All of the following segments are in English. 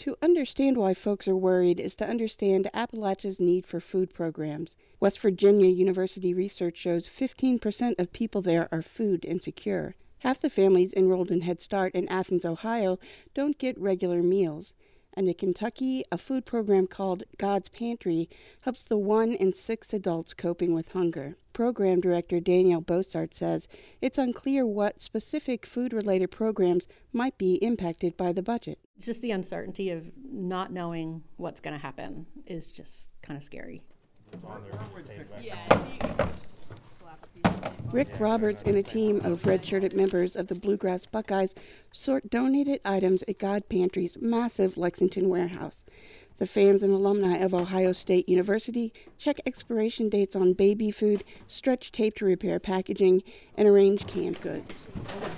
To understand why folks are worried is to understand Appalachia's need for food programs. West Virginia University research shows 15% of people there are food insecure. Half the families enrolled in Head Start in Athens, Ohio, don't get regular meals. And in Kentucky, a food program called God's Pantry helps the 1 in 6 adults coping with hunger. Program Director Danielle Bossart says it's unclear what specific food-related programs might be impacted by the budget. Just the uncertainty of not knowing what's going to happen is just kind of scary. Rick Roberts and a team of red-shirted members of the Bluegrass Buckeyes sort donated items at God Pantry's massive Lexington warehouse. The fans and alumni of Ohio State University check expiration dates on baby food, stretch tape to repair packaging, and arrange canned goods.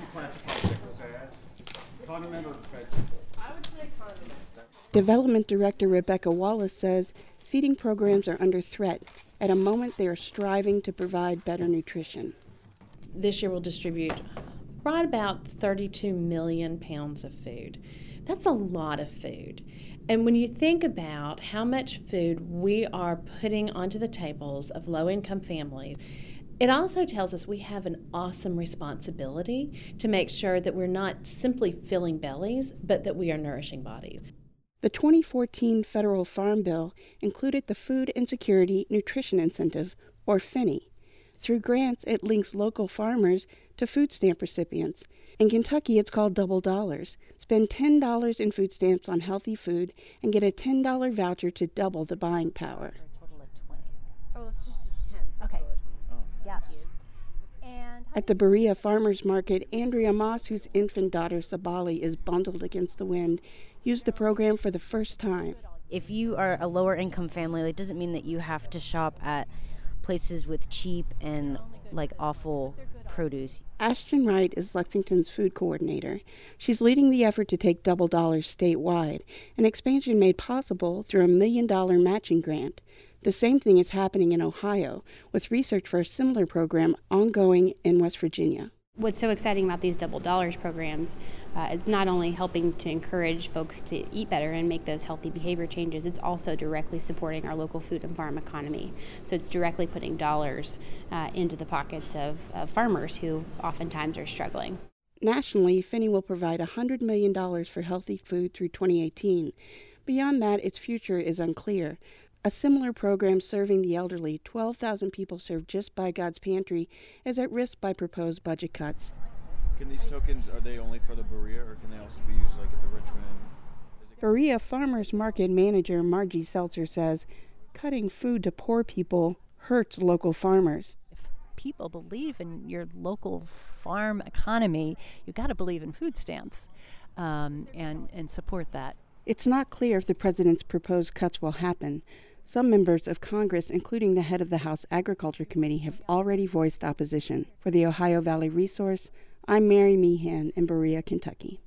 Development Director Rebecca Wallace says feeding programs are under threat at a moment they are striving to provide better nutrition. This year we'll distribute right about 32 million pounds of food. That's a lot of food. And when you think about how much food we are putting onto the tables of low-income families, it also tells us we have an awesome responsibility to make sure that we're not simply filling bellies, but that we are nourishing bodies. The 2014 federal farm bill included the Food Insecurity Nutrition Incentive, or FINI. Through grants, it links local farmers to food stamp recipients. In Kentucky, it's called Double Dollars. Spend $10 in food stamps on healthy food and get a $10 voucher to double the buying power. A total of 20. Oh, let's just do 10. Okay. Oh. Yeah. At the Berea Farmers Market, Andrea Moss, whose infant daughter Sabali is bundled against the wind, used the program for the first time. If you are a lower income family, it doesn't mean that you have to shop at places with cheap and awful produce. Ashton Wright is Lexington's food coordinator. She's leading the effort to take Double Dollars statewide, an expansion made possible through a $1 million matching grant. The same thing is happening in Ohio, with research for a similar program ongoing in West Virginia. What's so exciting about these Double Dollars programs is not only helping to encourage folks to eat better and make those healthy behavior changes, it's also directly supporting our local food and farm economy. So it's directly putting dollars into the pockets of farmers who oftentimes are struggling. Nationally, FINI will provide $100 million for healthy food through 2018. Beyond that, its future is unclear. A similar program serving the elderly, 12,000 people served just by God's Pantry, is at risk by proposed budget cuts. Can these tokens, are they only for the Berea, or can they also be used at the Richmond? Berea Farmers Market manager Margie Seltzer says cutting food to poor people hurts local farmers. If people believe in your local farm economy, you've got to believe in food stamps and support that. It's not clear if the president's proposed cuts will happen. Some members of Congress, including the head of the House Agriculture Committee, have already voiced opposition. For the Ohio Valley Resource, I'm Mary Meehan in Berea, Kentucky.